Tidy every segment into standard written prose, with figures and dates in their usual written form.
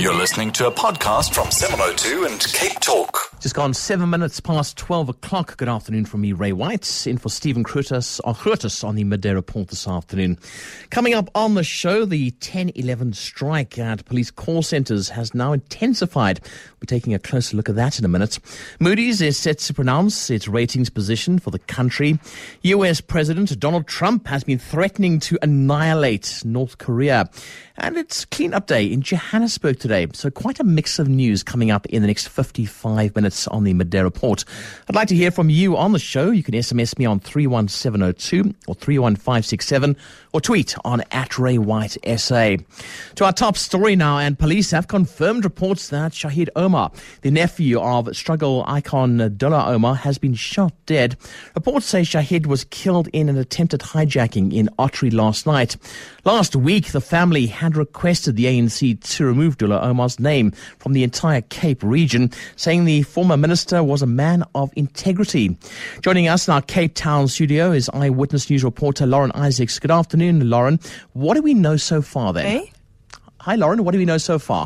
You're listening to a podcast from 702 and Cape Talk. Just gone 7 minutes past 12 o'clock. Good afternoon from me, Ray White, in for Stephen Groothuis on the Midday Report this afternoon. Coming up on the show, the 10/11 strike at police call centres has now intensified. We're taking a closer look at that in a minute. Moody's is set to pronounce its ratings position for the country. US President Donald Trump has been threatening to annihilate North Korea. And it's Clean Up Day in Johannesburg today. So quite a mix of news coming up in the next 55 minutes on the Midday Report. I'd like to hear from you on the show. You can SMS me on 31702 or 31567 or tweet on @RayWhiteSA. To our top story now, and police have confirmed reports that Shahid Omar, the nephew of struggle icon Dullah Omar, has been shot dead. Reports say Shahid was killed in an attempted hijacking in Ottery last night. Last week, the family had requested the ANC to remove Dullah Omar's name from the entire Cape region, saying the former minister was a man of integrity. Joining us in our Cape Town studio is Eyewitness News reporter Lauren Isaacs. Good afternoon, Lauren. What do we know so far then? Hey. Hi, Lauren. What do we know so far?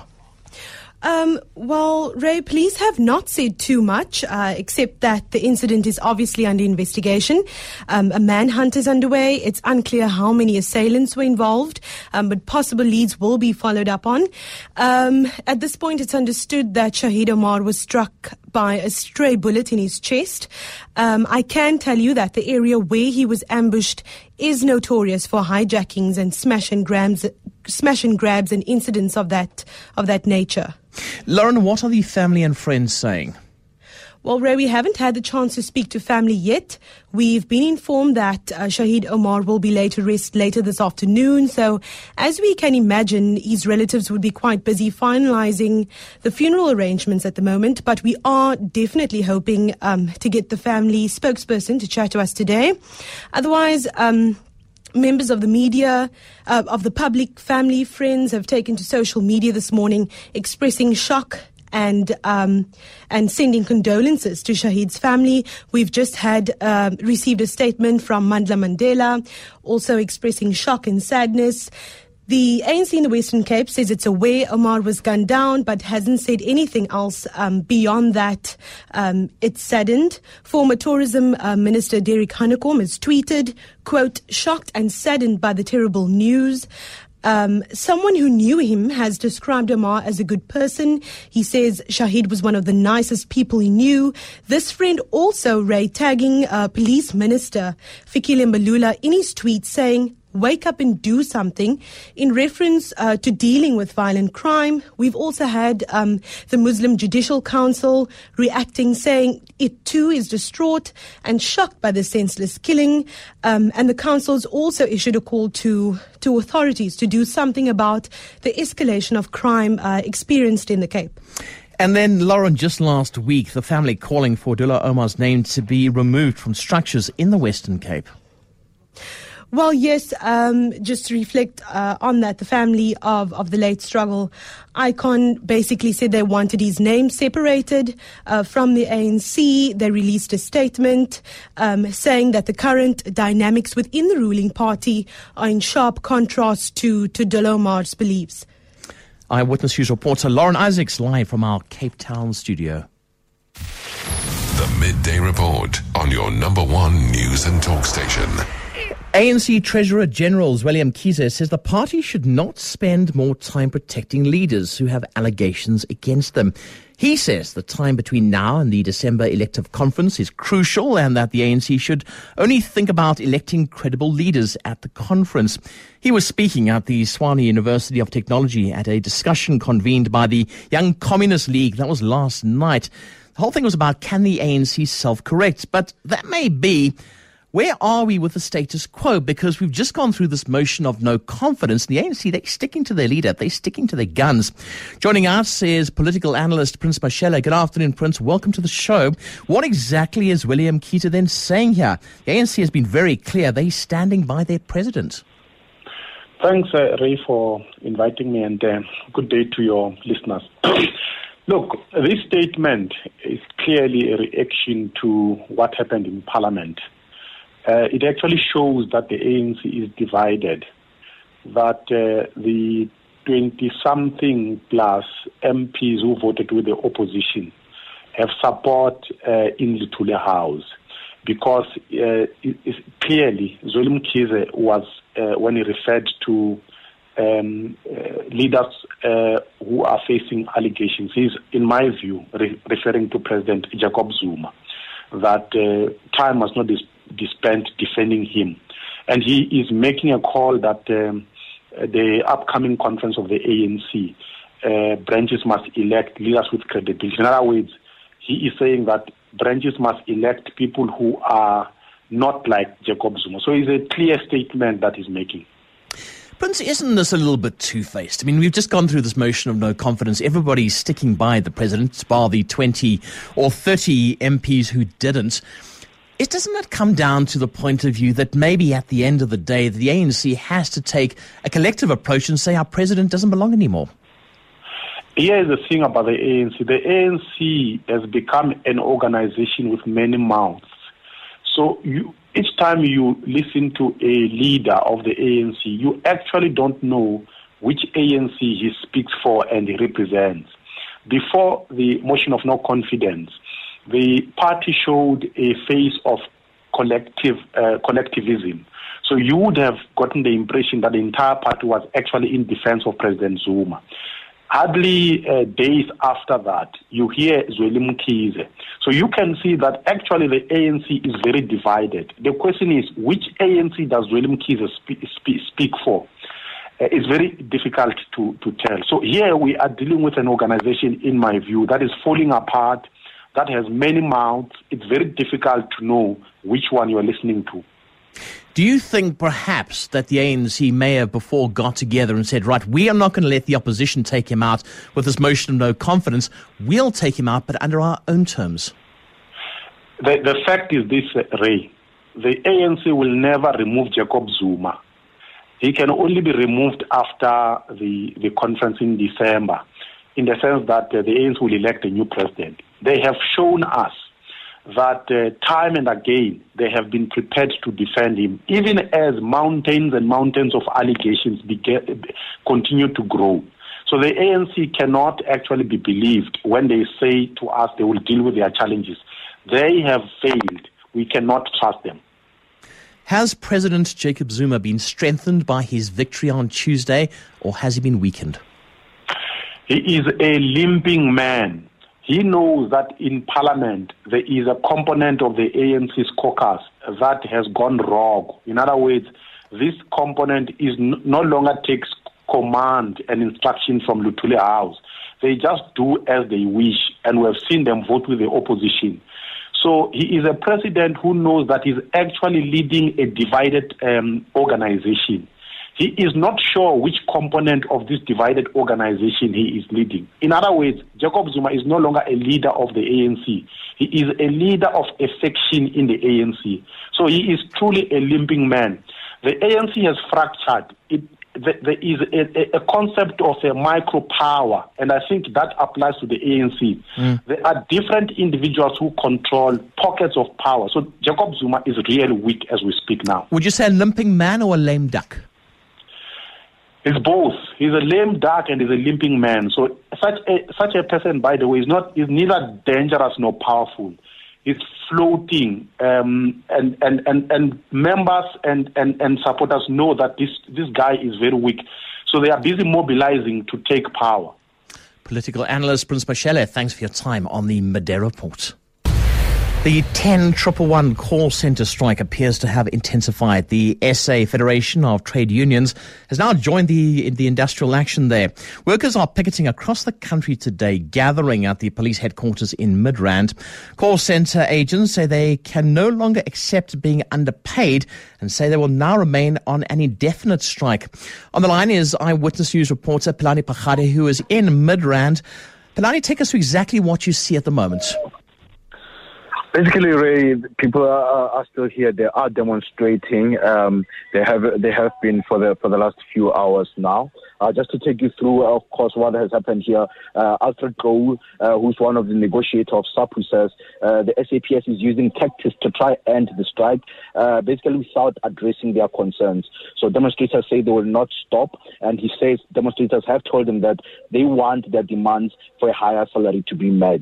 Well, Ray, police have not said too much, except that the incident is obviously under investigation. A manhunt is underway. It's unclear how many assailants were involved, but possible leads will be followed up on. At this point, it's understood that Shahid Omar was struck by a stray bullet in his chest. I can tell you that the area where he was ambushed is notorious for hijackings and smash and grabs and incidents of that nature. Lauren, what are the family and friends saying? Well, Ray, we haven't had the chance to speak to family yet. We've been informed that Shahid Omar will be laid to rest later this afternoon. So, as we can imagine, his relatives would be quite busy finalizing the funeral arrangements at the moment. But we are definitely hoping to get the family spokesperson to chat to us today. Otherwise, members of the media, of the public, family, friends have taken to social media this morning expressing shock and sending condolences to Shahid's family. We've just received a statement from Mandla Mandela, also expressing shock and sadness. The ANC in the Western Cape says it's aware Omar was gunned down, but hasn't said anything else beyond that. It's saddened. Former Tourism Minister Derek Hanekom has tweeted, quote, shocked and saddened by the terrible news. Someone who knew him has described Omar as a good person. He says Shahid was one of the nicest people he knew. This friend also, Ray, tagging Police Minister Fikile Mbalula in his tweet saying, wake up and do something, in reference to dealing with violent crime. We've also had the Muslim Judicial Council reacting, saying it too is distraught and shocked by the senseless killing. And the council's also issued a call to authorities to do something about the escalation of crime experienced in the Cape. And then, Lauren, just last week, the family calling for Dullah Omar's name to be removed from structures in the Western Cape. Well, yes, just to reflect on that, the family of the late struggle icon basically said they wanted his name separated from the ANC. They released a statement saying that the current dynamics within the ruling party are in sharp contrast to Dullah Omar's beliefs. Eyewitness News reporter Lauren Isaacs live from our Cape Town studio. The Midday Report on your number one news and talk station. ANC Treasurer General Zweli Mkhize says the party should not spend more time protecting leaders who have allegations against them. He says the time between now and the December elective conference is crucial and that the ANC should only think about electing credible leaders at the conference. He was speaking at the Tshwane University of Technology at a discussion convened by the Young Communist League. That was last night. The whole thing was about, can the ANC self-correct? But that may be. Where are we with the status quo? Because we've just gone through this motion of no confidence. The ANC, they're sticking to their leader. They're sticking to their guns. Joining us is political analyst Prince Mashele. Good afternoon, Prince. Welcome to the show. What exactly is Zweli Mkhize then saying here? The ANC has been very clear. They're standing by their president. Thanks, Ray, for inviting me, and good day to your listeners. Look, this statement is clearly a reaction to what happened in Parliament. It actually shows that the ANC is divided, that the 20-something plus MPs who voted with the opposition have support in Luthuli House, because it's clearly Zweli Mkhize was, when he referred to leaders who are facing allegations, he's, in my view, referring to President Jacob Zuma, that time must not be spent defending him. And he is making a call that the upcoming conference of the ANC, branches must elect leaders with credibility. In other words, he is saying that branches must elect people who are not like Jacob Zuma. So it's a clear statement that he's making. Prince, isn't this a little bit two-faced? I mean, we've just gone through this motion of no confidence. Everybody's sticking by the president, bar the 20 or 30 MPs who didn't. Doesn't that come down to the point of view that maybe at the end of the day, the ANC has to take a collective approach and say our president doesn't belong anymore? Here's the thing about the ANC. The ANC has become an organization with many mouths. So each time you listen to a leader of the ANC, you actually don't know which ANC he speaks for and he represents. Before the motion of no confidence, the party showed a face of collectivism. So you would have gotten the impression that the entire party was actually in defense of President Zuma. Hardly days after that, you hear Zweli Mkhize. So you can see that actually the ANC is very divided. The question is, which ANC does Zweli Mkhize speak for? It's very difficult to tell. So here we are dealing with an organization, in my view, that is falling apart, that has many mouths. It's very difficult to know which one you are listening to. Do you think perhaps that the ANC may have before got together and said, right, we are not going to let the opposition take him out with this motion of no confidence. We'll take him out, but under our own terms? The fact is this, Ray. The ANC will never remove Jacob Zuma. He can only be removed after the conference in December, in the sense that the ANC will elect a new president. They have shown us that time and again they have been prepared to defend him, even as mountains and mountains of allegations continue to grow. So the ANC cannot actually be believed when they say to us they will deal with their challenges. They have failed. We cannot trust them. Has President Jacob Zuma been strengthened by his victory on Tuesday, or has he been weakened? He is a limping man. He knows that in Parliament there is a component of the ANC's caucus that has gone rogue. In other words, this component is no longer takes command and instruction from Luthuli House. They just do as they wish, and we have seen them vote with the opposition. So he is a president who knows that he's actually leading a divided organization. He is not sure which component of this divided organization he is leading. In other words, Jacob Zuma is no longer a leader of the ANC. He is a leader of a section in the ANC. So he is truly a limping man. The ANC has fractured. There is a concept of a micro power, and I think that applies to the ANC. There are different individuals who control pockets of power. So Jacob Zuma is really weak as we speak now. Would you say a limping man or a lame duck? It's both. He's a lame duck and he's a limping man. So such a person, by the way, is neither dangerous nor powerful. He's floating, and members and supporters know that this guy is very weak. So they are busy mobilizing to take power. Political analyst Prince Mashele, thanks for your time on the Midday Report. The 10111 call centre strike appears to have intensified. The SA Federation of Trade Unions has now joined the industrial action there. Workers are picketing across the country today, gathering at the police headquarters in Midrand. Call centre agents say they can no longer accept being underpaid and say they will now remain on an indefinite strike. On the line is Eyewitness News reporter Pelani Pachade, who is in Midrand. Pelani, take us through exactly what you see at the moment. Basically, Ray, people are still here. They are demonstrating. They have been for the last few hours now. Just to take you through, of course, what has happened here, Alfred Gow, who's one of the negotiators of SAP, who says the SAPS is using tactics to try and end the strike, basically without addressing their concerns. So demonstrators say they will not stop, and he says demonstrators have told him that they want their demands for a higher salary to be met.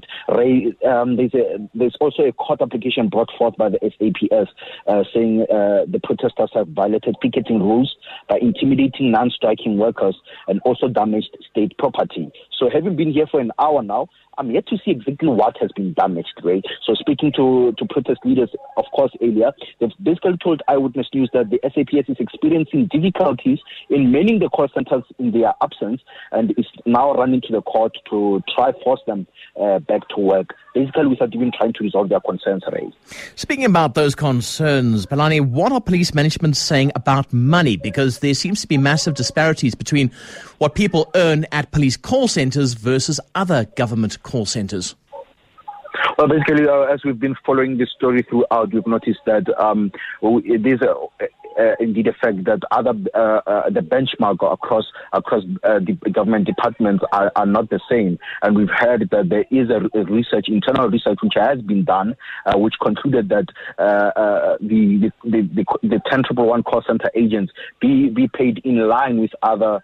There's also a court application brought forth by the SAPS saying the protesters have violated picketing rules by intimidating non-striking workers and also damaged state property. So having been here for an hour now, I'm yet to see exactly what has been damaged, right? So speaking to protest leaders, of course, earlier, they've basically told Eyewitness News that the SAPS is experiencing difficulties in manning the call centers in their absence and is now running to the court to try force them back to work, basically without even trying to resolve their concerns, right? Speaking about those concerns, Pelani, what are police management saying about money? Because there seems to be massive disparities between what people earn at police call centers versus other government call centers. Well, basically, as we've been following this story throughout, we've noticed that it is indeed a fact that the benchmark across the government departments are not the same. And we've heard that there is a internal research which has been done, which concluded that the 10111 call center agents be paid in line with other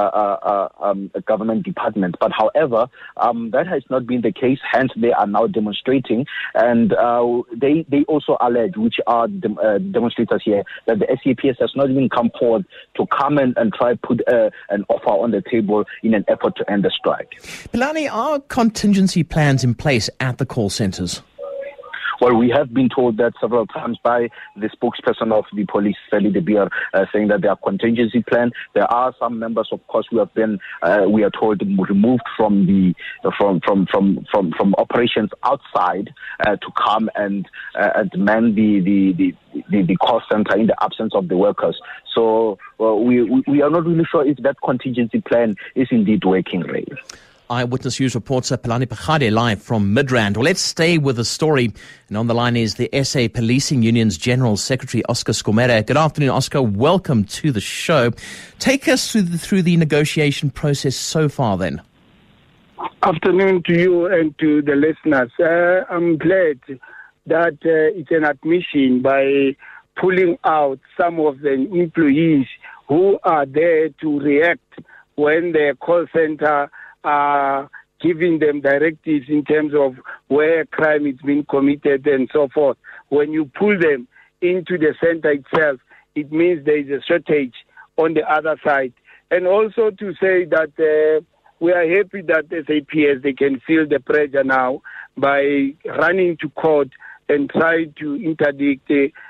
government departments. But however, that has not been the case. Hence, they are now demonstrating, and they also allege, which are demonstrators here, that the SAPS has not even come forward to come and try put an offer on the table in an effort to end the strike. Pelani, are contingency plans in place at the call centers? Well, we have been told that several times by the spokesperson of the police, Sally De Beer, saying that there are contingency plan. There are some members, of course, who have been, we are told, removed from operations outside to come and man the call center in the absence of the workers. So we are not really sure if that contingency plan is indeed working, Ray. Eyewitness News reporter Pelani Pachade live from Midrand. Well, let's stay with the story. And on the line is the SA Policing Union's General Secretary, Oscar Skomere. Good afternoon, Oscar. Welcome to the show. Take us through the negotiation process so far, then. Afternoon to you and to the listeners. I'm glad that it's an admission by pulling out some of the employees who are there to react when the call center are giving them directives in terms of where crime is being committed and so forth. When you pull them into the center itself, it means there is a shortage on the other side. And also to say that we are happy that SAPS, they can feel the pressure now by running to court and try to interdict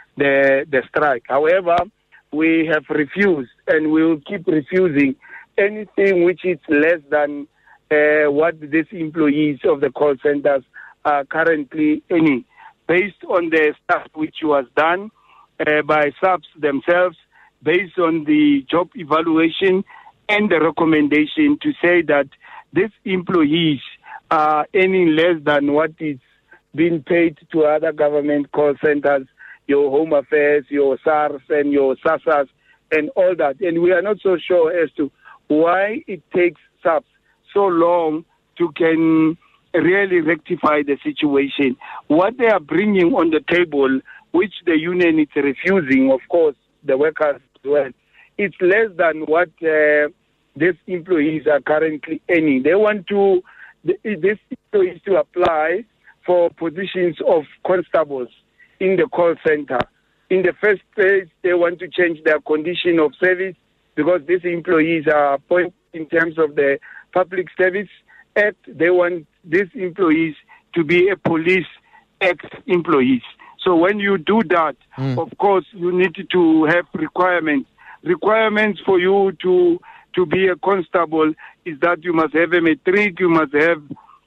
the strike. However, we have refused and we will keep refusing anything which is less than what these employees of the call centers are currently earning, based on the stuff which was done by SAPS themselves, based on the job evaluation and the recommendation to say that these employees are earning less than what is being paid to other government call centers, your Home Affairs, your SARS and your SASAS and all that. And we are not so sure as to why it takes SAPS so long to can really rectify the situation. What they are bringing on the table, which the union is refusing, of course, the workers as well, it's less than what these employees are currently earning. They want these employees to apply for positions of constables in the call center. In the first place, they want to change their condition of service because these employees are appointed in terms of the Public Service Act. They want these employees to be a police ex-employees. So when you do that, of course, you need to have requirements. Requirements for you to be a constable is that you must have a matric, you must have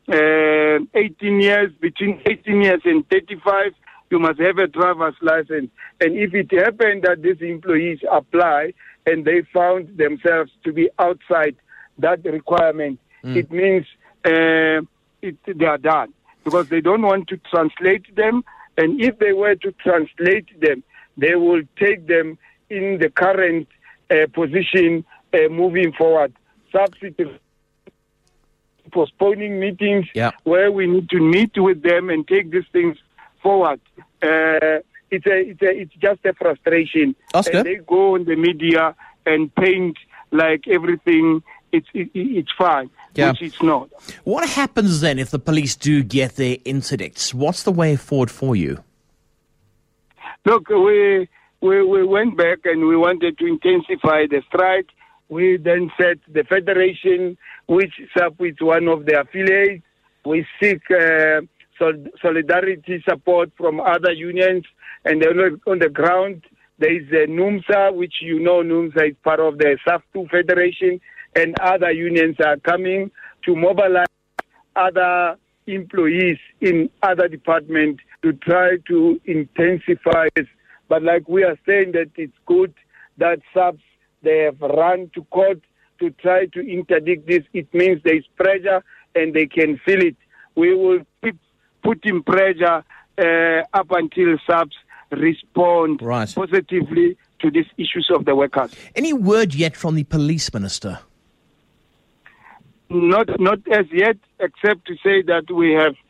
18 years, between 18 years and 35, you must have a driver's license. And if it happened that these employees apply and they found themselves to be outside that requirement, it means they are done, because they don't want to translate them, and if they were to translate them, they will take them in the current position moving forward. substitute postponing meetings Yeah. where we need to meet with them and take these things forward. It's just a frustration. Oscar? And they go on the media and paint like everything it's fine, Yeah. which it's not. What happens then if the police do get their interdicts? What's the way forward for you? Look, we went back and we wanted to intensify the strike. We then said the federation, which SAPU is one of the affiliates, we seek solidarity support from other unions. And then on the ground, there is NUMSA, which you know NUMSA is part of the SAFTU Federation, and other unions are coming to mobilize other employees in other departments to try to intensify this. But like we are saying that it's good that SAPS, they have run to court to try to interdict this. It means there is pressure and they can feel it. We will keep putting pressure up until SAPS respond Right. positively to these issues of the workers. Any word yet from the police minister? Not as yet, except to say that we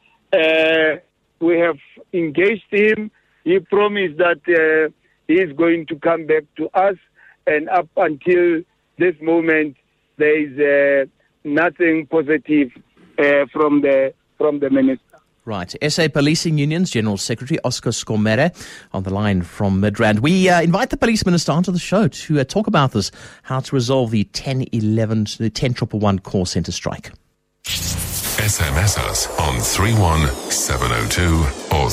have engaged him. He promised that he is going to come back to us, and up until this moment, there is nothing positive from the minister. Right. SA Policing Union's General Secretary Oscar Skomere on the line from Midrand. We invite the police minister onto the show to talk about this, how to resolve the 10-111 call centre strike. SMS us on 31702 or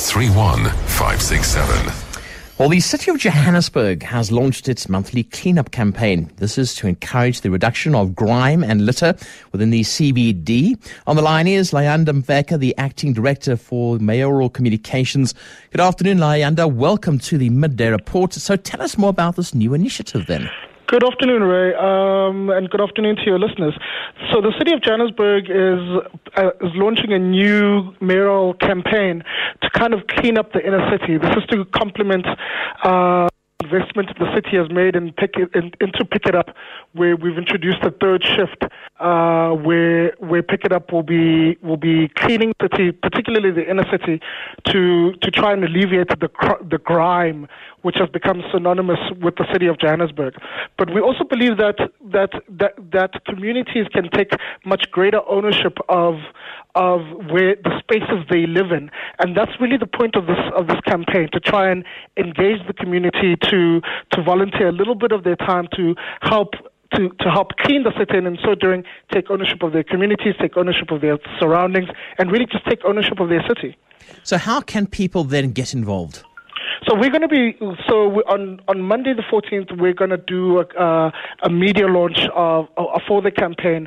31567. Well, the City of Johannesburg has launched its monthly cleanup campaign. This is to encourage the reduction of grime and litter within the CBD. On the line is Layanda Mveka, the Acting Director for Mayoral Communications. Good afternoon, Layanda. Welcome to the Midday Report. So tell us more about this new initiative then. Good afternoon, Ray, and good afternoon to your listeners. So the City of Johannesburg is launching a new mayoral campaign to kind of clean up the inner city. This is to complement investment the city has made into Pick It Up, where we've introduced a third shift, where Pick It Up will be cleaning the city, particularly the inner city, to try and alleviate the grime which has become synonymous with the City of Johannesburg. But we also believe that communities can take much greater ownership of where the spaces they live in, and that's really the point of this campaign, to try and engage the community to volunteer a little bit of their time to help clean the city, and in so doing take ownership of their communities, take ownership of their surroundings, and really just take ownership of their city. So how can people then get involved? So we're going to be on Monday the 14th. We're going to do a media launch for the campaign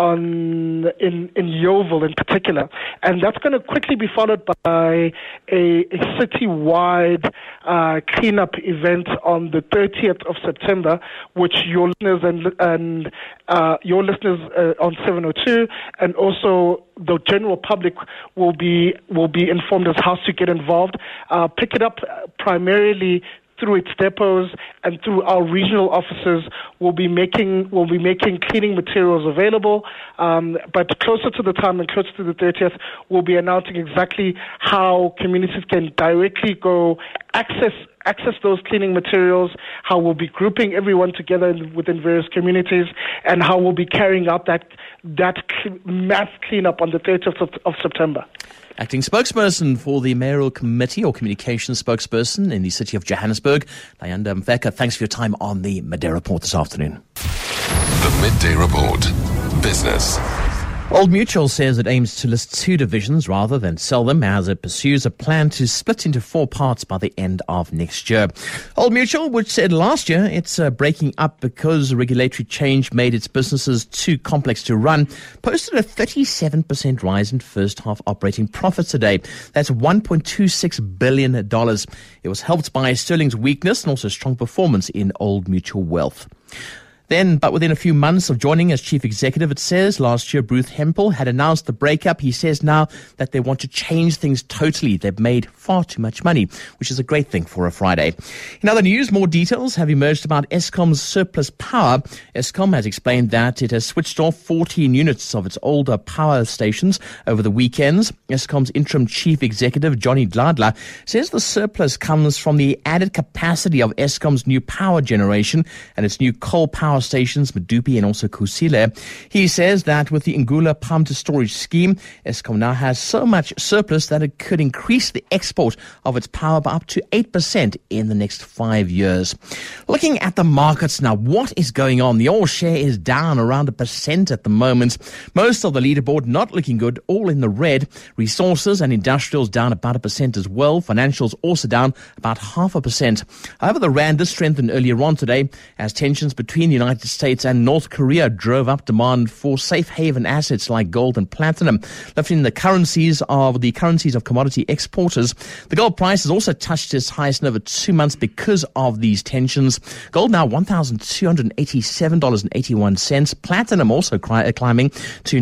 in Yeoville in particular, and that's going to quickly be followed by a citywide cleanup event on the 30th of September, which your listeners and your listeners on 702 and also the general public will be informed as how to get involved. Pick It Up primarily through its depots and through our regional offices will be making cleaning materials available. But closer to the time and closer to the 30th, we'll be announcing exactly how communities can directly go access those cleaning materials, how we'll be grouping everyone together within various communities, and how we'll be carrying out that mass cleanup on the 30th of September. Acting spokesperson for the Mayoral Committee, or Communications spokesperson in the City of Johannesburg, Layanda Mveka, thanks for your time on the Midday Report this afternoon. The Midday Report. Business. Old Mutual says it aims to list 2 divisions rather than sell them, as it pursues a plan to split into 4 parts by the end of next year. Old Mutual, which said last year it's breaking up because regulatory change made its businesses too complex to run, posted a 37% rise in first half operating profits today. That's $1.26 billion. It was helped by sterling's weakness and also strong performance in Old Mutual Wealth. But within a few months of joining as chief executive, it says last year Bruce Hempel had announced the breakup. He says now that they want to change things totally. They've made far too much money, which is a great thing for a Friday. In other news, more details have emerged about Eskom's surplus power. Eskom has explained that it has switched off 14 units of its older power stations over the weekends. Eskom's interim chief executive, Johnny Dladla, says the surplus comes from the added capacity of Eskom's new power generation and its new coal power stations, Medupi and also Kusile. He says that with the Ngula pumped storage scheme, Eskom now has so much surplus that it could increase the export of its power by up to 8% in the next 5 years. Looking at the markets now, what is going on? The oil share is down around 1% at the moment. Most of the leaderboard not looking good, all in the red. Resources and industrials down about 1% as well. Financials also down about 0.5%. However, the rand did strengthen earlier on today as tensions between the United States and North Korea drove up demand for safe haven assets like gold and platinum, lifting the currencies of commodity exporters. The gold price has also touched its highest in over 2 months because of these tensions. Gold now $1,287.81. Platinum also climbing to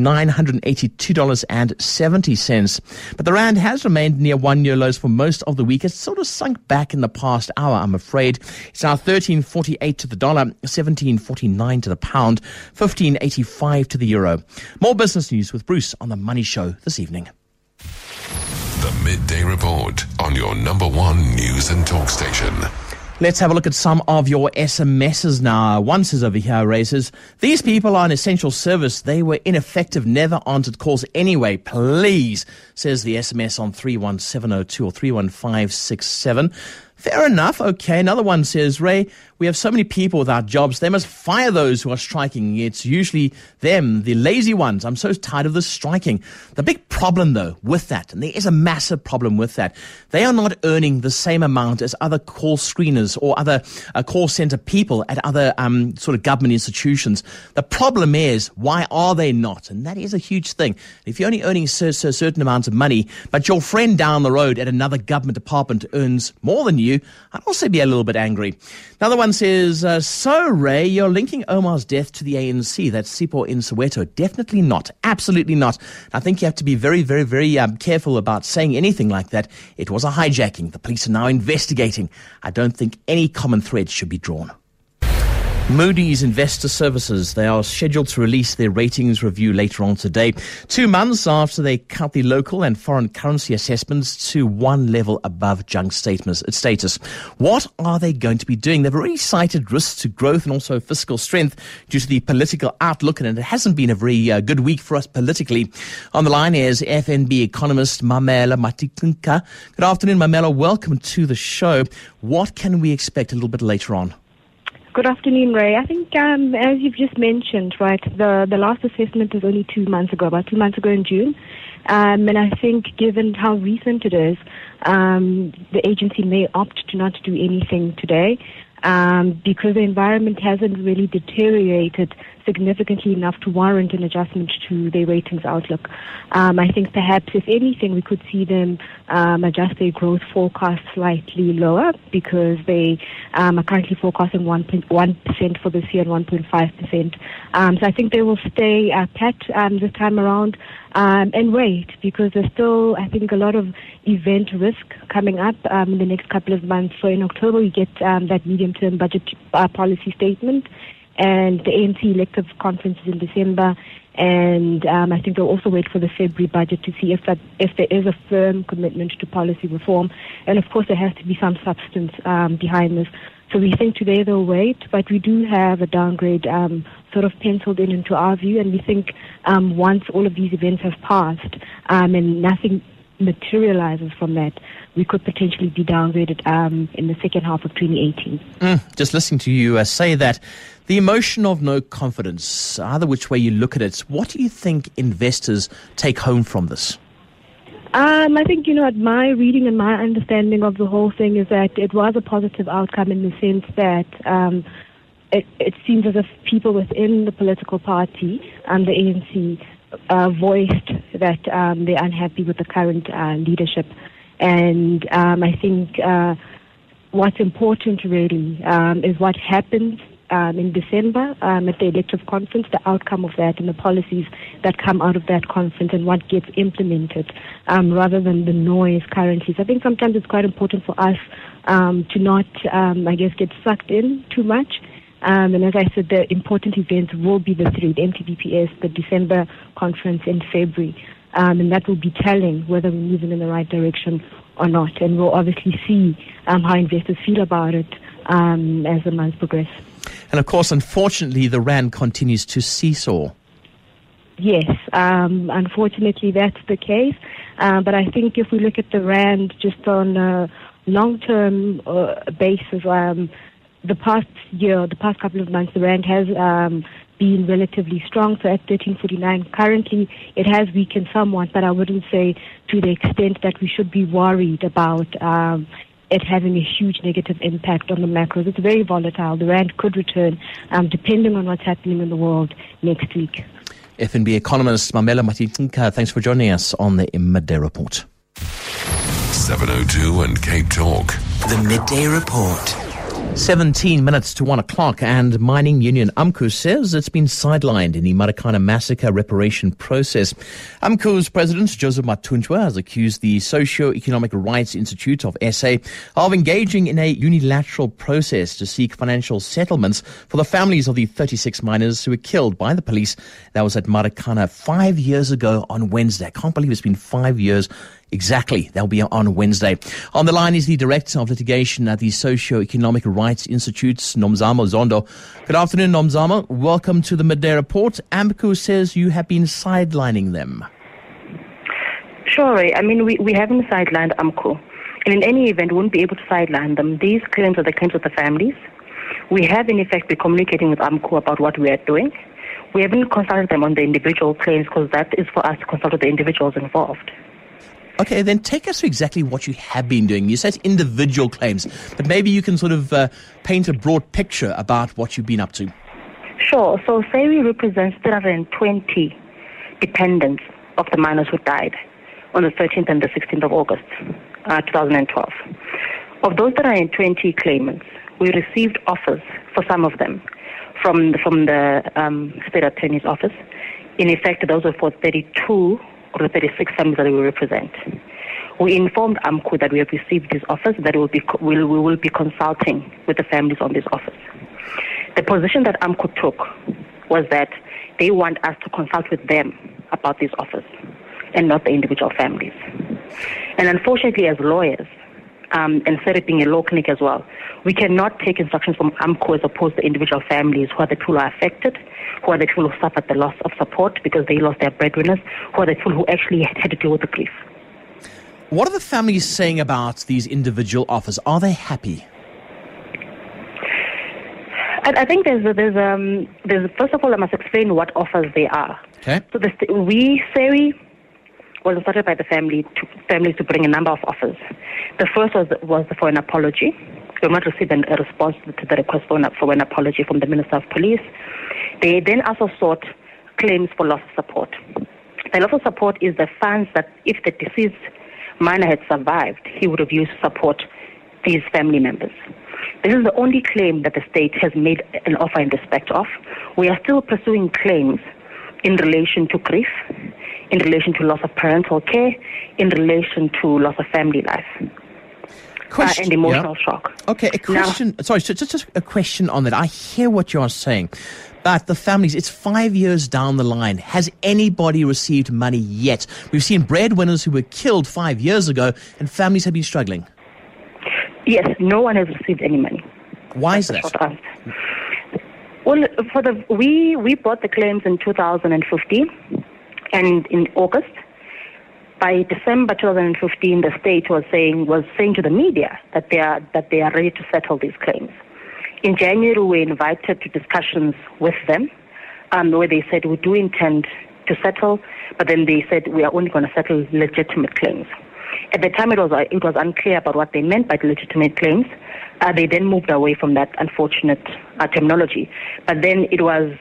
$982.70. But the rand has remained near 1-year lows for most of the week. It's sort of sunk back in the past hour, I'm afraid. It's now 13.48 to the dollar, 17.49 to the pound, 15.85 to the euro. More business news with Bruce on The Money Show this evening. The Midday Report on your number one news and talk station. Let's have a look at some of your SMSs now. One says over here, races, these people are an essential service. They were ineffective, never answered calls anyway. Please, says the SMS on 31702 or 31567. Fair enough. Okay. Another one says, Ray, we have so many people without jobs. They must fire those who are striking. It's usually them, the lazy ones. I'm so tired of this striking. The big problem, though, with that, and there is a massive problem with that, they are not earning the same amount as other call screeners or other call center people at other sort of government institutions. The problem is, why are they not? And that is a huge thing. If you're only earning a certain amount of money, but your friend down the road at another government department earns more than you, I'd also be a little bit angry. Another one says, so Ray, you're linking Omar's death to the ANC. That's Sipho in Soweto. Definitely not. Absolutely not. I think you have to be very, very, very careful about saying anything like that. It was a hijacking. The police are now investigating. I don't think any common thread should be drawn. Moody's Investor Services, they are scheduled to release their ratings review later on today, 2 months after they cut the local and foreign currency assessments to one level above junk status. What are they going to be doing? They've already cited risks to growth and also fiscal strength due to the political outlook, and it hasn't been a very good week for us politically. On the line is FNB economist Mamela Matikunka. Good afternoon, Mamela. Welcome to the show. What can we expect a little bit later on? Good afternoon, Ray. I think, as you've just mentioned, right, the last assessment was only 2 months ago, about 2 months ago in June. And I think given how recent it is, the agency may opt to not do anything today because the environment hasn't really deteriorated significantly enough to warrant an adjustment to their ratings outlook. I think perhaps, if anything, we could see them adjust their growth forecast slightly lower because they are currently forecasting 1% for this year and 1.5%. So I think they will stay pat this time around and wait because there's still, I think, a lot of event risk coming up in the next couple of months. So in October, we get that medium-term budget policy statement. And the ANC elective conference is in December, and I think they'll also wait for the February budget to see if there is a firm commitment to policy reform. And of course, there has to be some substance behind this. So we think today they'll wait, but we do have a downgrade sort of penciled in into our view, and we think once all of these events have passed and nothing materializes from that, we could potentially be downgraded in the second half of 2018. Just listening to you say that, the emotion of no confidence, either which way you look at it, what do you think investors take home from this? I think, my reading and my understanding of the whole thing is that it was a positive outcome in the sense that it seems as if people within the political party and the ANC voiced that they're unhappy with the current leadership. And I think what's important really is what happens in December at the elective conference, the outcome of that and the policies that come out of that conference and what gets implemented rather than the noise currently. So I think sometimes it's quite important for us to not, get sucked in too much. And as I said, the important events will be the three, the MTBPS, the December conference in February. And that will be telling whether we're moving in the right direction or not. And we'll obviously see how investors feel about it as the months progress. And of course, unfortunately, the rand continues to seesaw. Yes, unfortunately, that's the case. But I think if we look at the rand just on a long-term basis, the past couple of months, the rand has been relatively strong, so at 13.49. Currently, it has weakened somewhat, but I wouldn't say to the extent that we should be worried about it having a huge negative impact on the macros. It's very volatile. The rand could return depending on what's happening in the world next week. FNB economist Mamela Matitinka, thanks for joining us on the Midday Report. 702 and Cape Talk. The Midday Report. 17 minutes to 1 o'clock, and mining union AMCU says it's been sidelined in the Marikana massacre reparation process. AMCU's president, Joseph Matuntwa, has accused the Socio-Economic Rights Institute of SA of engaging in a unilateral process to seek financial settlements for the families of the 36 miners who were killed by the police. That was at Marikana 5 years ago on Wednesday. I can't believe it's been 5 years. Exactly. That'll be on Wednesday. On the line is the Director of Litigation at the Socio-Economic Rights Institute, Nomzamo Zondo. Good afternoon, Nomzamo. Welcome to the Midday Report. AMCU says you have been sidelining them. Sure. I mean, we haven't sidelined AMCU. And in any event, we won't be able to sideline them. These claims are the claims of the families. We have, in effect, been communicating with AMCU about what we are doing. We haven't consulted them on the individual claims because that is for us to consult with the individuals involved. Okay, then take us through exactly what you have been doing. You said individual claims, but maybe you can sort of paint a broad picture about what you've been up to. Sure. So SAWI represents 320 dependents of the miners who died on the 13th and the 16th of August, 2012. Of those 320 claimants, we received offers for some of them from the State Attorney's Office. In effect, those were for 32 or the 36 families that we represent. We informed AMCU that we have received these offers, that we will be consulting with the families on these offers. The position that AMCU took was that they want us to consult with them about these offers and not the individual families. And unfortunately, as lawyers, and SERI being a law clinic as well, we cannot take instructions from AMCU as opposed to individual families who are the people who are affected, who are the people who suffered the loss of support because they lost their breadwinners, who are the people who actually had to deal with the grief. What are the families saying about these individual offers? Are they happy? I think there's first of all, I must explain what offers they are. Okay. So SERI was started by the families to bring a number of offers. The first was for an apology. We have not received a response to the request for an apology from the Minister of Police. They then also sought claims for loss of support. The loss of support is the funds that if the deceased miner had survived, he would have used to support these family members. This is the only claim that the state has made an offer in respect of. We are still pursuing claims in relation to grief, in relation to loss of parental care, in relation to loss of family life, and emotional shock. Okay, a question. Just a question on that. I hear what you are saying, but the families, it's 5 years down the line. Has anybody received money yet? We've seen breadwinners who were killed 5 years ago, and families have been struggling. Yes, no one has received any money. Why is that? Well, we brought the claims in 2015, and in August. By December 2015, the state was saying to the media that they are ready to settle these claims. In January, we were invited to discussions with them, where they said we do intend to settle, but then they said we are only going to settle legitimate claims. At the time, it was unclear about what they meant by the legitimate claims. They then moved away from that unfortunate terminology. But then it was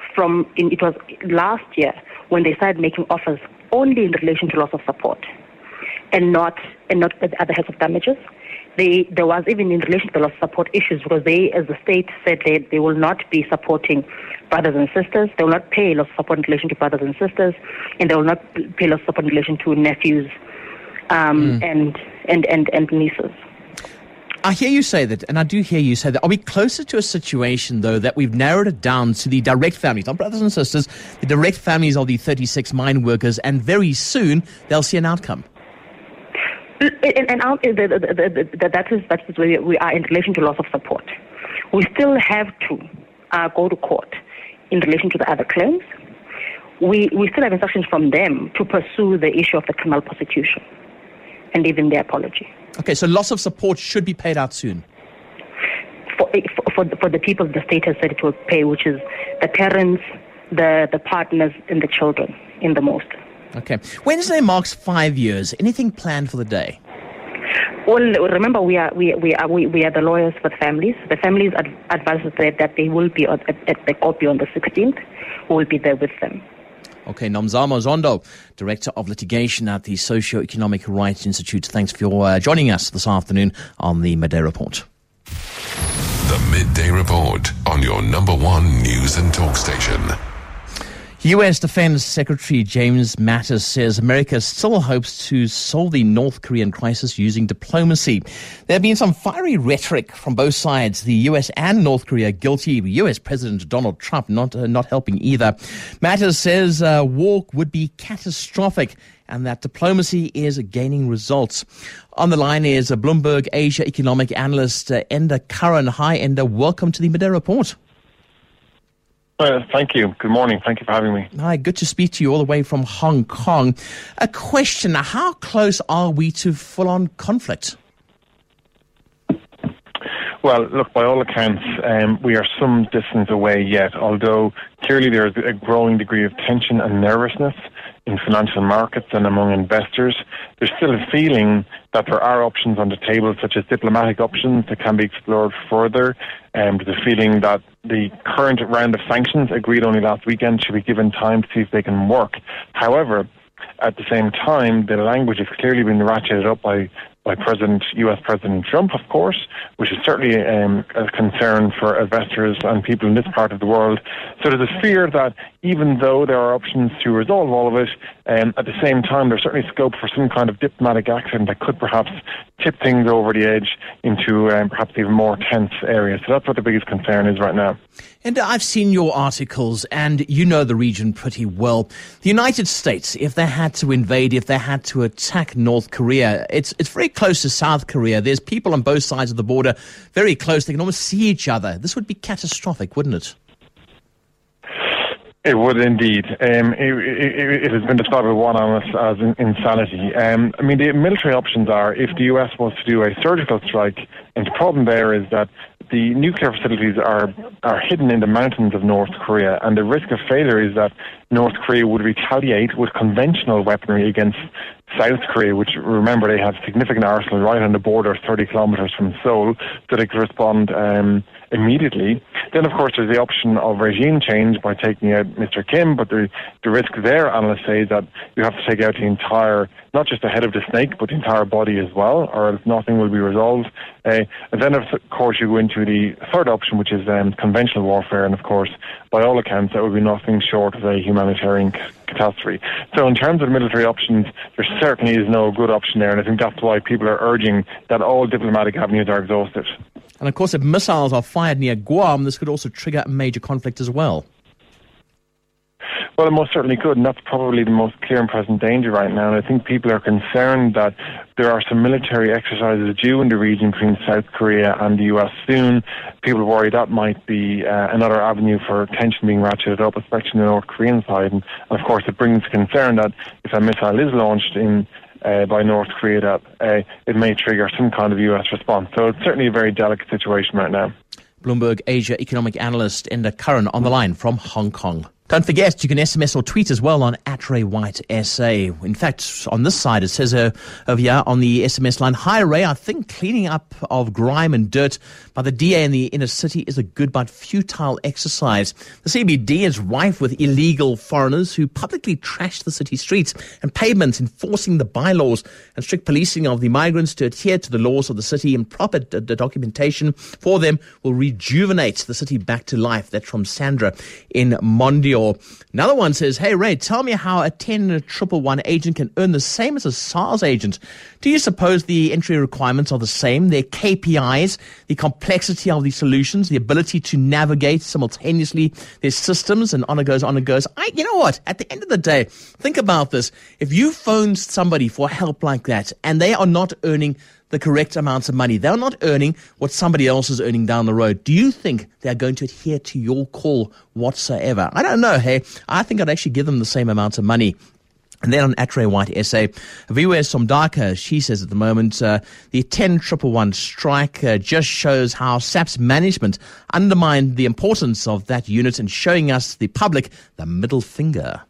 last year when they started making offers only in relation to loss of support and not other heads of damages. there was even in relation to the loss of support issues, because they, as the state, said they will not be supporting brothers and sisters. They will not pay loss of support in relation to brothers and sisters, and they will not pay loss of support in relation to nephews and nieces. I hear you say that, and I do hear you say that. Are we closer to a situation, though, that we've narrowed it down to the direct families, not brothers and sisters, the direct families of the 36 mine workers, and very soon they'll see an outcome? That is where we are in relation to loss of support. We still have to go to court in relation to the other claims. We still have instructions from them to pursue the issue of the criminal prosecution and even their apology. Okay, so loss of support should be paid out soon. For the people the state has said it will pay, which is the parents, the partners, and the children in the most. Okay. Wednesday marks 5 years. Anything planned for the day? Well, remember, we are the lawyers for the families. The families advised us that they will be at the court on the 16th. We will be there with them. Okay, Nomzamo Zondo, Director of Litigation at the Socio-Economic Rights Institute. Thanks for joining us this afternoon on the Midday Report. The Midday Report on your number one news and talk station. U.S. Defense Secretary James Mattis says America still hopes to solve the North Korean crisis using diplomacy. There have been some fiery rhetoric from both sides, the U.S. and North Korea guilty. U.S. President Donald Trump not helping either. Mattis says war would be catastrophic and that diplomacy is gaining results. On the line is Bloomberg Asia economic analyst Enda Curran. Hi, Enda. Welcome to the Midday Report. Thank you. Good morning. Thank you for having me. Hi, good to speak to you all the way from Hong Kong. A question, how close are we to full-on conflict? Well, look, by all accounts, we are some distance away yet, although clearly there is a growing degree of tension and nervousness in financial markets and among investors. There's still a feeling that there are options on the table, such as diplomatic options that can be explored further. There's a feeling that the current round of sanctions agreed only last weekend should be given time to see if they can work. However, at the same time, the language has clearly been ratcheted up by U.S. President Trump, of course, which is certainly a concern for investors and people in this part of the world. So there's a fear that even though there are options to resolve all of it, at the same time there's certainly scope for some kind of diplomatic action that could perhaps tip things over the edge into perhaps even more tense areas. So that's what the biggest concern is right now. And I've seen your articles, and you know the region pretty well. The United States, if they had to invade, if they had to attack North Korea, it's very close to South Korea. There's people on both sides of the border very close. They can almost see each other. This would be catastrophic, wouldn't it? It would indeed. It has been described by one analyst as insanity. I mean, the military options are, if the US was to do a surgical strike, and the problem there is that the nuclear facilities are hidden in the mountains of North Korea, and the risk of failure is that North Korea would retaliate with conventional weaponry against South Korea, which, remember, they have significant arsenal right on the border 30 kilometres from Seoul, so they could respond immediately. Then, of course, there's the option of regime change by taking out Mr. Kim, but the risk there, analysts say, is that you have to take out the entire, not just the head of the snake, but the entire body as well, or else nothing will be resolved. And then, of course, you go into the third option, which is conventional warfare, and, of course, by all accounts, that would be nothing short of a humanitarian catastrophe. So in terms of military options, there certainly is no good option there, and I think that's why people are urging that all diplomatic avenues are exhausted. And of course, if missiles are fired near Guam, this could also trigger a major conflict as well. Well, it most certainly could, and that's probably the most clear and present danger right now. And I think people are concerned that there are some military exercises due in the region between South Korea and the US soon. People worry that might be another avenue for tension being ratcheted up, especially on the North Korean side. And of course, it brings concern that if a missile is launched by North Korea, that it may trigger some kind of US response. So it's certainly a very delicate situation right now. Bloomberg Asia economic analyst Enda Curran on the line from Hong Kong. Don't forget, you can SMS or tweet as well on @RayWhiteSA. In fact, on this side, it says over here on the SMS line, "Hi Ray, I think cleaning up of grime and dirt by the DA in the inner city is a good but futile exercise. The CBD is rife with illegal foreigners who publicly trash the city streets and pavements, enforcing the bylaws and strict policing of the migrants to adhere to the laws of the city, and proper documentation for them will rejuvenate the city back to life." That's from Sandra in Mondial. Another one says, "Hey Ray, tell me how a 10-111 agent can earn the same as a SARS agent. Do you suppose the entry requirements are the same? Their KPIs, the complexity of the solutions, the ability to navigate simultaneously their systems," and on it goes, on it goes. You know what? At the end of the day, think about this. If you phone somebody for help like that and they are not earning the correct amounts of money, they're not earning what somebody else is earning down the road, do you think they're going to adhere to your call whatsoever? I don't know, hey. I think I'd actually give them the same amount of money. And then on @RayWhiteSA, Viwe Somdaka, she says at the moment, the 10-111 strike just shows how SAP's management undermined the importance of that unit and showing us, the public, the middle finger.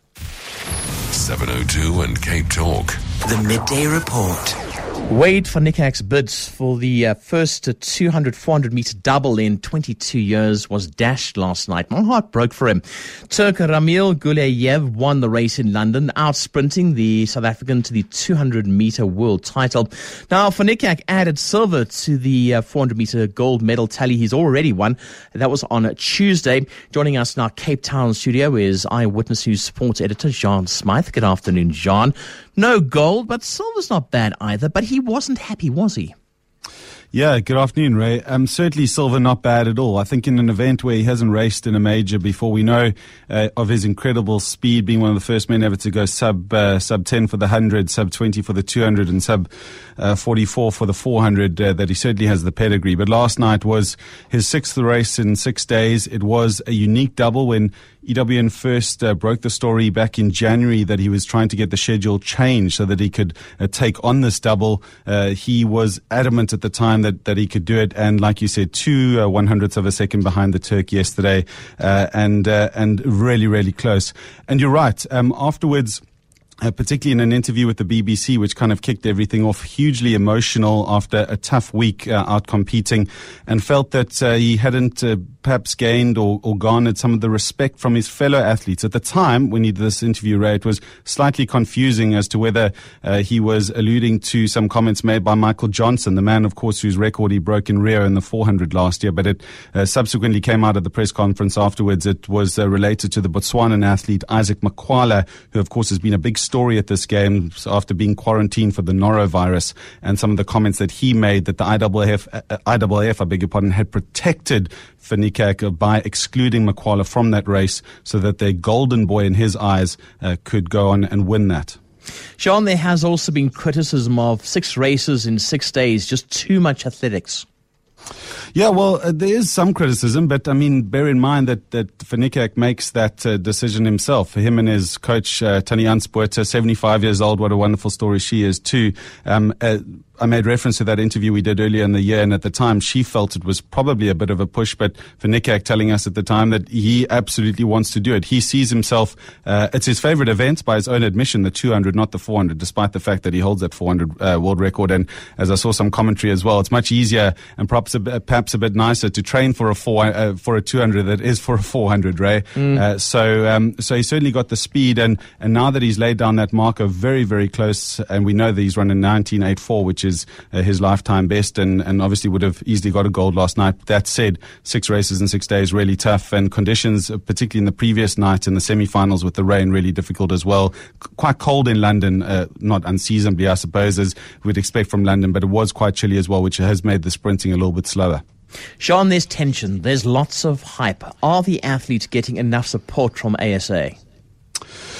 702 and Cape Talk. The Midday Report. Wade van Nikerk's bids for the first 200, 400-meter double in 22 years was dashed last night. My heart broke for him. Turk Ramil Guleyev won the race in London, out-sprinting the South African to the 200-meter world title. Now, van Niekerk added silver to the 400-meter gold medal tally he's already won. That was on Tuesday. Joining us in our Cape Town studio is Eyewitness News sports editor John Smythe. Good afternoon, John. No gold, but silver's not bad either, but he wasn't happy, was he? Yeah, good afternoon, Ray. Certainly silver not bad at all. I think in an event where he hasn't raced in a major before, we know of his incredible speed, being one of the first men ever to go sub 10 for the 100, sub 20 for the 200, and sub 44 for the 400, that he certainly has the pedigree. But last night was his sixth race in 6 days. It was a unique double when EWN first broke the story back in January that he was trying to get the schedule changed so that he could take on this double. He was adamant at the time that he could do it, and like you said, 2 100ths of a second behind the Turk yesterday, and really, really close. And you're right. Afterwards, particularly in an interview with the BBC, which kind of kicked everything off, hugely emotional after a tough week out competing, and felt that he hadn't perhaps gained or garnered some of the respect from his fellow athletes. At the time, when he did this interview, Ray, it was slightly confusing as to whether he was alluding to some comments made by Michael Johnson, the man, of course, whose record he broke in Rio in the 400 last year. But it subsequently came out at the press conference afterwards. It was related to the Botswanan athlete Isaac Makwala, who, of course, has been a big story at this game after being quarantined for the norovirus, and some of the comments that he made that the IAAF, I beg your pardon, had protected van Niekerk by excluding Makwala from that race so that their golden boy in his eyes could go on and win that. Sean, there has also been criticism of 6 races in 6 days, just too much athletics. Yeah, well, there is some criticism, but I mean, bear in mind that van Niekerk makes that decision himself. For him and his coach, Tannie Anspoorter, 75 years old, what a wonderful story she is too. I made reference to that interview we did earlier in the year, and at the time she felt it was probably a bit of a push, but van Niekerk telling us at the time that he absolutely wants to do it. He sees himself, it's his favorite event by his own admission, the 200, not the 400, despite the fact that he holds that 400 world record. And as I saw some commentary as well, it's much easier and perhaps a bit nicer to train for a 200 that is for a 400, Ray. So he certainly got the speed, and now that he's laid down that marker very, very close, and we know that he's running 19.84, which is his lifetime best, and obviously would have easily got a gold last night. That said, 6 races in 6 days, really tough, and conditions, particularly in the previous night in the semi-finals with the rain, really difficult as well. Quite cold in London, not unseasonably, I suppose, as we'd expect from London, but it was quite chilly as well, which has made the sprinting a little bit slower. Sean, there's tension. There's lots of hype. Are the athletes getting enough support from ASA?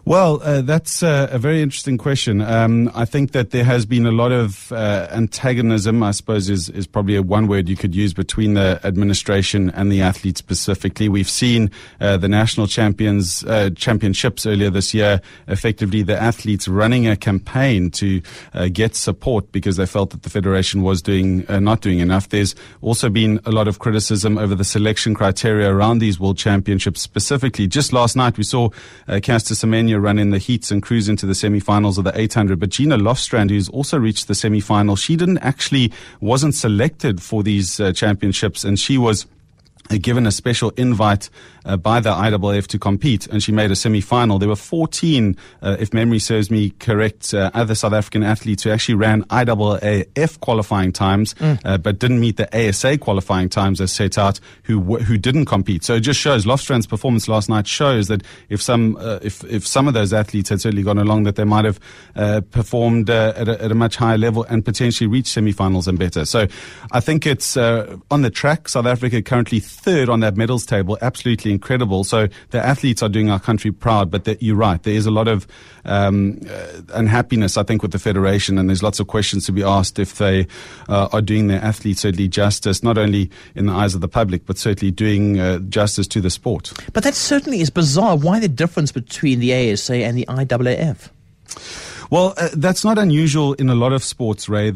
Well, that's a very interesting question. I think that there has been a lot of antagonism, I suppose is probably one word you could use, between the administration and the athletes specifically. We've seen the national championships earlier this year, effectively the athletes running a campaign to get support because they felt that the federation was not doing enough. There's also been a lot of criticism over the selection criteria around these World Championships specifically. Just last night we saw Caster Semenya run in the heats and cruise into the semi-finals of the 800. But Gina Lofstrand, who's also reached the semi-final, she wasn't selected for these championships, and she was given a special invite by the IAAF to compete, and she made a semi-final. There were 14, if memory serves me correct, other South African athletes who actually ran IAAF qualifying times, but didn't meet the ASA qualifying times as set out, who didn't compete. So it just shows, Lofstrand's performance last night shows that if some of those athletes had certainly gone along, that they might have performed at a much higher level and potentially reached semi-finals and better. So I think it's on the track. South Africa currently third on that medals table, absolutely incredible. So the athletes are doing our country proud, but you're right, there is a lot of unhappiness, I think, with the federation, and there's lots of questions to be asked if they are doing their athletes certainly justice, not only in the eyes of the public, but certainly doing justice to the sport. But that certainly is bizarre. Why the difference between the ASA and the IAAF? Well, that's not unusual in a lot of sports, Ray,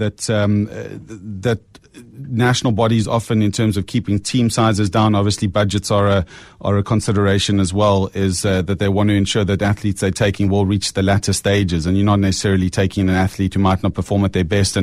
that national bodies often, in terms of keeping team sizes down, obviously budgets are a consideration as well, is that they want to ensure that athletes they're taking will reach the latter stages, and you're not necessarily taking an athlete who might not perform at their best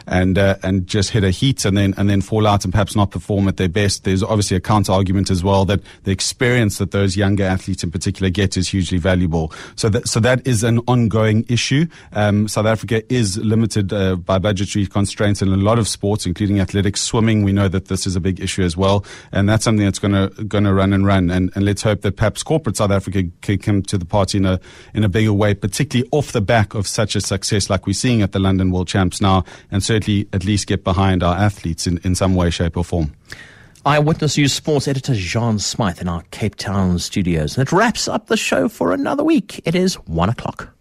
and just hit a heat and then fall out and perhaps not perform at their best. There's obviously a counter argument as well that the experience that those younger athletes in particular get is hugely valuable. So that is an ongoing issue. South Africa is limited by budgetary constraints in a lot of sports, including athletics, swimming. We know that this is a big issue as well, and that's something that's going to run. And let's hope that perhaps corporate South Africa can come to the party in a bigger way, particularly off the back of such a success like we're seeing at the London World Champs now, and certainly at least get behind our athletes in some way, shape or form. Eyewitness News sports editor Jean Smythe in our Cape Town studios. And it wraps up the show for another week. It is 1:00.